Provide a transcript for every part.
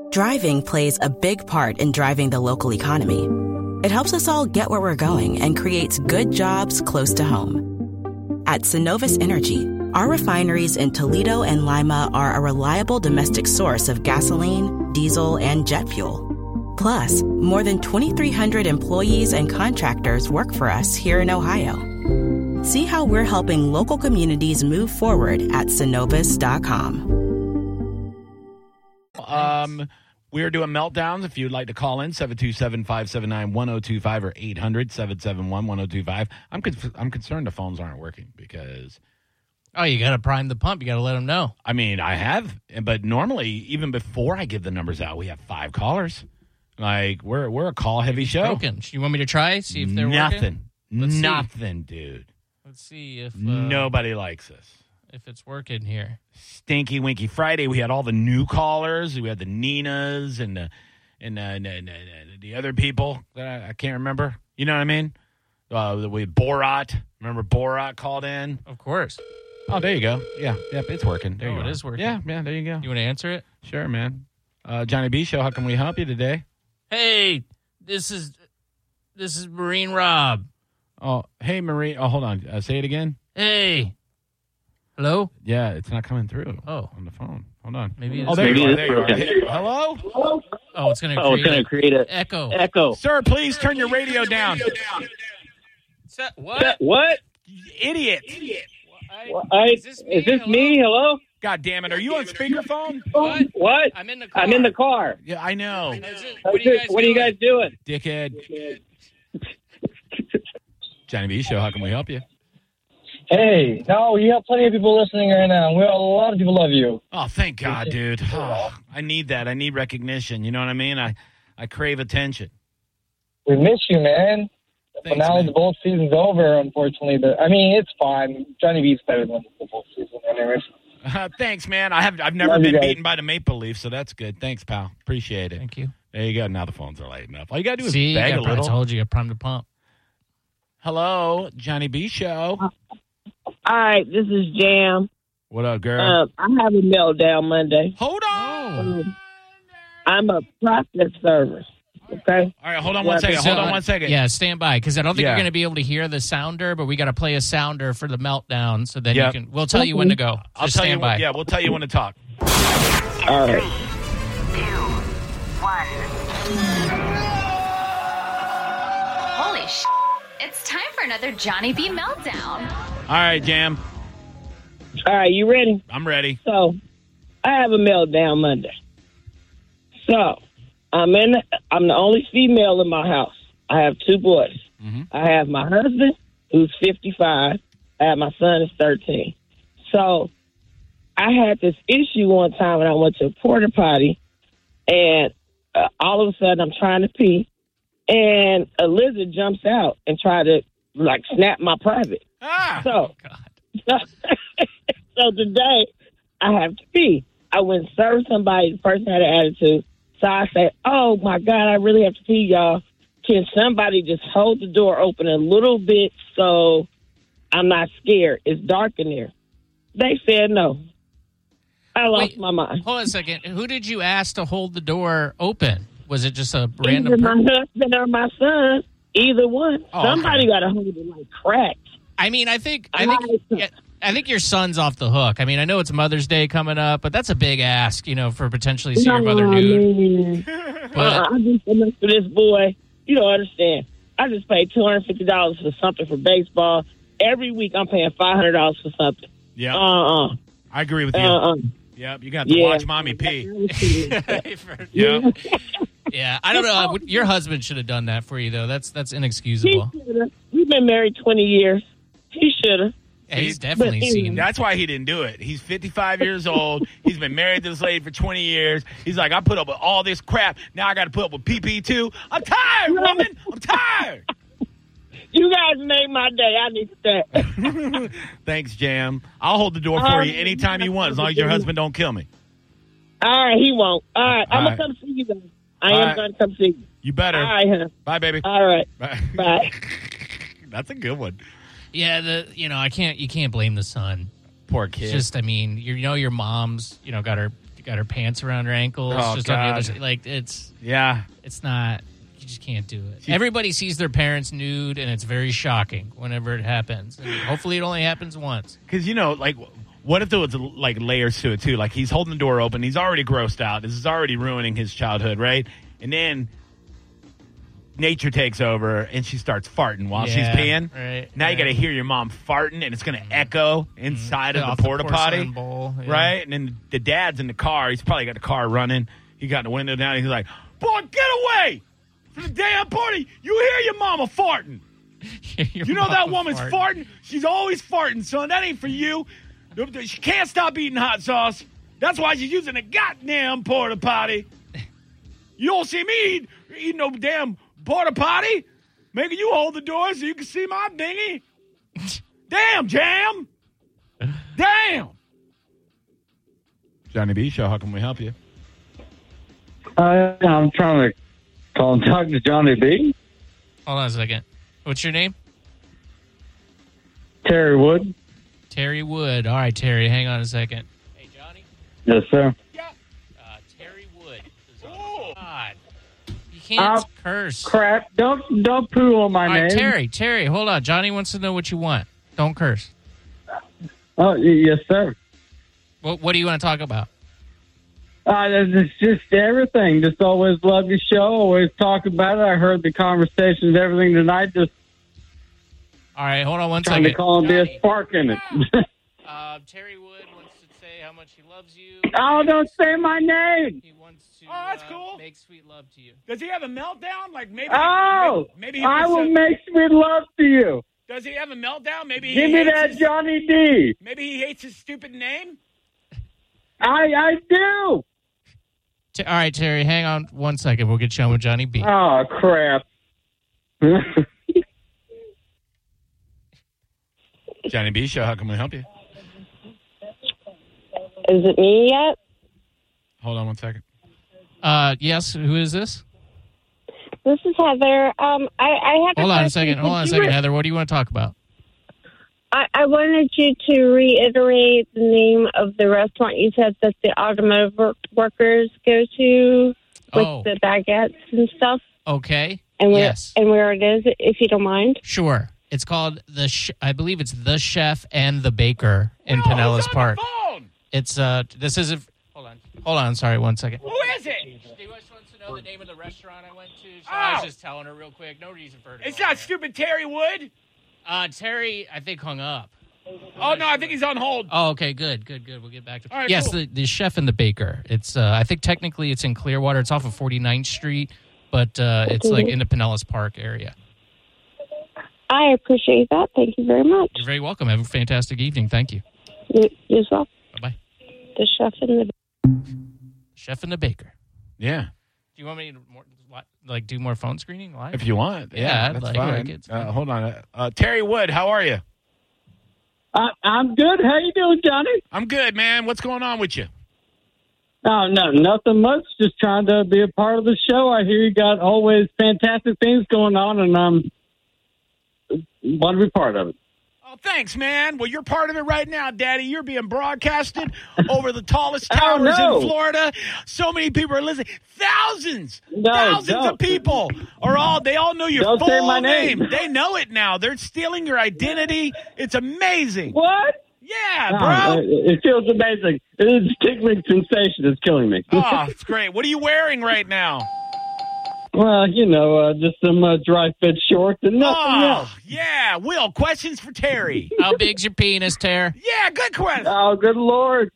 Driving plays a big part in driving the local economy. It helps us all get where we're going and creates good jobs close to home. At Synovus Energy, our refineries in Toledo and Lima are a reliable domestic source of gasoline, diesel, and jet fuel. Plus, more than 2,300 employees and contractors work for us here in Ohio. See how we're helping local communities move forward at Synovus.com. We're doing meltdowns. If you'd like to call in, 727-579-1025 or 800-771-1025. I'm concerned the phones aren't working because... Oh, you got to prime the pump. You got to let them know. I mean, I have, but normally, even before I give the numbers out, we have 5 callers. Like, we're a call-heavy show. Broken. You want me to try? See if they're working? Nothing, dude. Let's see if... Nobody likes us. If it's working here. Stinky Winky Friday, we had all the new callers. We had the Ninas and the other people that I can't remember. You know what I mean? We had Borat. Remember Borat called in? Of course. Oh, there you go. Yeah, yep, it's working. There you go. It is working. Yeah, there you go. You want to answer it? Sure, man. Johnny B Show, how can we help you today? Hey, this is Marine Rob. Oh, hey, Marine. Oh, hold on. Say it again. Hey. Hello? Yeah, it's not coming through. Oh. On the phone. Hold on. Maybe there you are. There you are. Hello? Oh, it's going to create an echo. Sir, please turn your radio down. What? What? Idiot. Is this me? Hello? God damn it. Are you on speakerphone? What? I'm in the car. I'm in the car. Yeah, I know. What are you guys doing? Dickhead. Johnny B Show, how can we help you? Hey, no, you have plenty of people listening right now. A lot of people love you. Oh, thank God, dude. Oh, I need that. I need recognition. You know what I mean? I crave attention. We miss you, man. But now man. the bowl season's over, unfortunately. But I mean, it's fine. Johnny B's better than the bowl season, anyways. Thanks, man. I've never been beaten by the Maple Leaf, so that's good. Thanks, pal. Appreciate it. Thank you. There you go. Now the phones are lighting up. All you got to do is beg a little. I told you, I primed the pump. Hello, Johnny B Show. All right, this is Jam. What up, girl? I have a meltdown Monday. Hold on. I'm a process server. Okay. All right, hold on one second. Yeah, stand by, because I don't think you're going to be able to hear the sounder, but we got to play a sounder for the meltdown, so then you can. We'll tell you when to go. I'll tell you stand by. Yeah, we'll tell you when to talk. All right. 3, 2, 1. Holy sh! It's time for another Johnny B meltdown. All right, Jam. All right, you ready? I'm ready. So, I have a meltdown Monday. So, I'm the only female in my house. I have 2 boys. Mm-hmm. I have my husband, who's 55. I have my son, who's 13. So, I had this issue one time when I went to a porta potty, and all of a sudden I'm trying to pee, and a lizard jumps out and try to snap my private. So today I have to pee. I went and served somebody. The person had an attitude. So I said, oh, my God, I really have to pee, y'all. Can somebody just hold the door open a little bit so I'm not scared? It's dark in there. They said no. I lost my mind. Hold on a second. Who did you ask to hold the door open? Was it just a random Either my husband or my son. Either one. Oh, somebody got to hold it like crack. I mean, I think your son's off the hook. I mean, I know it's Mother's Day coming up, but that's a big ask, for potentially seeing your mother nude. I just enough for this boy. You don't understand. I just paid $250 for something for baseball. Every week I'm paying $500 for something. Yeah. I agree with you. Yep, you got to watch mommy pee. Yep. Yeah, I don't know. Your husband should have done that for you, though. That's inexcusable. We've been married 20 years. He should have. Yeah, he's definitely seen. That's why he didn't do it. He's 55 years old. He's been married to this lady for 20 years. He's like, I put up with all this crap. Now I got to put up with PP too. I'm tired, woman. I'm tired. You guys made my day. I need that. Thanks, Jam. I'll hold the door for you anytime you want, as long as your husband don't kill me. All right, he won't. All right, I'm going to come see you guys. I am going to come see you. You better. All right, huh? Bye, baby. All right. Bye. That's a good one. Yeah, you can't blame the son. Poor kid. It's just, I mean, your mom's, got her got her pants around her ankles. Oh, just on the other God. side. Like, it's not, you just can't do it. Everybody sees their parents nude, and it's very shocking whenever it happens. And hopefully it only happens once. Because, like, what if there was, like, layers to it, too? Like, he's holding the door open. He's already grossed out. This is already ruining his childhood, right? And then nature takes over, and she starts farting while she's peeing. Right, now you got to hear your mom farting, and it's going to echo inside of the porta potty. Bowl, right? And then the dad's in the car. He's probably got the car running. He got the window down. He's like, boy, get away from the damn party. You hear your mama farting. You know that woman's farting? She's always farting, son. That ain't for you. She can't stop eating hot sauce. That's why she's using a goddamn porta potty. You don't see me eating no damn porta potty. Maybe you hold the door so you can see my dinghy. Damn, Jam. Damn. Johnny B. Show, how can we help you? I'm trying to call and talk to Johnny B. Hold on a second. What's your name? Terry Wood. Terry Wood. All right, Terry, hang on a second. Hey, Johnny? Yes, sir. Terry Wood. Oh, God. You can't curse. Crap. Don't poo on my name. All right, Terry, hold on. Johnny wants to know what you want. Don't curse. Oh, yes, sir. What do you want to talk about? It's just everything. Just always love your show. Always talk about it. I heard the conversations, everything tonight. Just all right, hold on one trying second. to call and be a spark in it. Terry Wood wants to say how much he loves you. Oh, don't say my name. He wants to that's cool. make sweet love to you. Does he have a meltdown? Like maybe. Maybe I will make sweet love to you. Does he have a meltdown? Maybe. Give me that Johnny D. Maybe he hates his stupid name. I do. All right, Terry, hang on one second. We'll get you on with Johnny B. Oh, crap. Johnny B. Show, how can we help you? Is it me yet? Hold on one second. Yes, who is this? This is Heather. I have Hold on a second, Heather. What do you want to talk about? I wanted you to reiterate the name of the restaurant you said that the automotive workers go to with the baguettes and stuff. Okay. And yes. And where it is, if you don't mind. Sure. It's called I believe it's The Chef and the Baker in Pinellas Park. It's this isn't. Hold on. Sorry, one second. Who is it? She wants to know the name of the restaurant I went to. So I was just telling her real quick. No reason for her to. It's not stupid Terry Wood. Terry, I think, hung up. Oh, no, I think he's on hold. Oh, okay, good. We'll get back to it. All right, yes, cool. the Chef and the Baker. It's I think technically it's in Clearwater. It's off of 49th Street, but it's like in the Pinellas Park area. I appreciate that. Thank you very much. You're very welcome. Have a fantastic evening. Thank you. You as well. Bye-bye. The Chef and the Chef and the Baker. Yeah. Do you want me to do more phone screening live? If you want. Yeah, that's like, fine. fine. Hold on. Terry Wood, how are you? I'm good. How you doing, Johnny? I'm good, man. What's going on with you? Oh, no, nothing much. Just trying to be a part of the show. I hear you got always fantastic things going on, and want to be part of it. Oh, thanks, man. Well, you're part of it right now, Daddy. You're being broadcasted over the tallest towers in Florida. So many people are listening. Thousands of people they all know your don't full say my name. They know it now. They're stealing your identity. It's amazing. What? Yeah, bro. It feels amazing. It is a tickling sensation. It's killing me. Oh, it's great. What are you wearing right now? Well, just some dry fit shorts and nothing else. Yeah. Will, questions for Terry. How big's your penis, Terry? Yeah, good question. Oh, good Lord.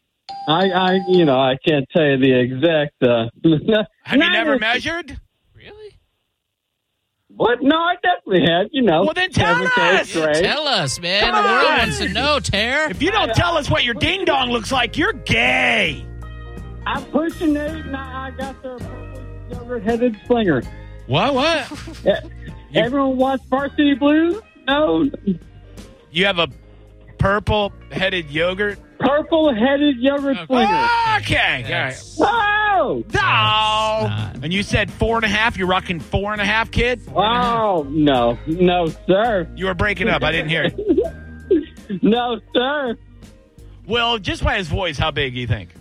I can't tell you the exact. Have you never measured? Really? What? No, I definitely have. Well, then tell us. Tell us, man. Come the world on. wants to know, Terry. If you don't tell us what your ding dong looks like, you're gay. I'm pushing 8, and I got the yogurt-headed slinger. What? Everyone wants Varsity Blues? No. You have a purple-headed yogurt? Purple-headed yogurt slinger. Okay. That's- All right. Not- And you said 4.5? You're rocking 4.5, kid? Oh, no. No, sir. You were breaking up. I didn't hear it. No, sir. Well, just by his voice, how big do you think?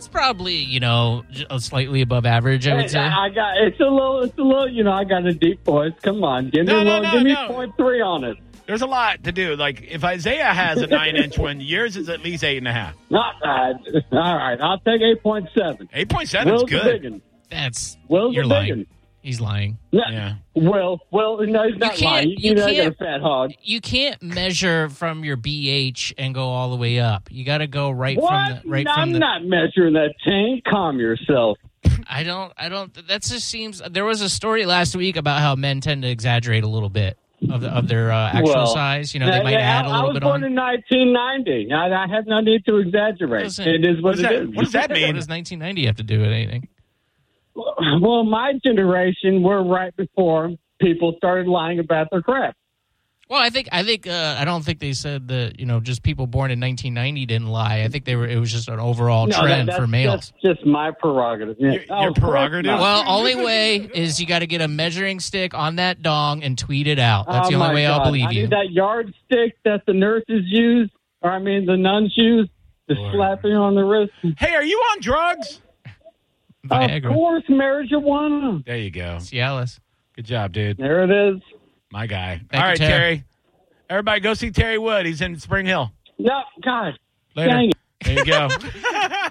It's probably, slightly above average, I would say. It's a little. I got a deep voice. Come on, give me 0.3 on it. There's a lot to do. Like if Isaiah has a 9-inch one, yours is at least 8.5. Not bad. All right, I'll take 8.7. 8.7 is good. You're lying. He's lying. Yeah. Well, no, he's not lying. You know, I got a fat hog. You can't measure from your BH and go all the way up. You got to go I'm not measuring that tank. Calm yourself. I don't. That just seems. There was a story last week about how men tend to exaggerate a little bit of their actual size. They might add a little bit on. I was born in 1990. I have no need to exaggerate. It is what it is. What does that mean? What does 1990 have to do with anything? Well, my generation, we're right before people started lying about their crap. Well, I don't think they said that, just people born in 1990 didn't lie. I think it was just an overall trend for males. That's just my prerogative. Yeah. Your prerogative? Well, only way is you got to get a measuring stick on that dong and tweet it out. That's the only way I'll believe you. I need that yardstick that the nurses use, the nuns use, to slap you on the wrist. Hey, are you on drugs? Viagra. Of course, marijuana. There you go. Cialis. Good job, dude. There it is. My guy. Thank All right, you, Terry. Everybody go see Terry Wood. He's in Spring Hill. No, God. Later. Dang it. There you go.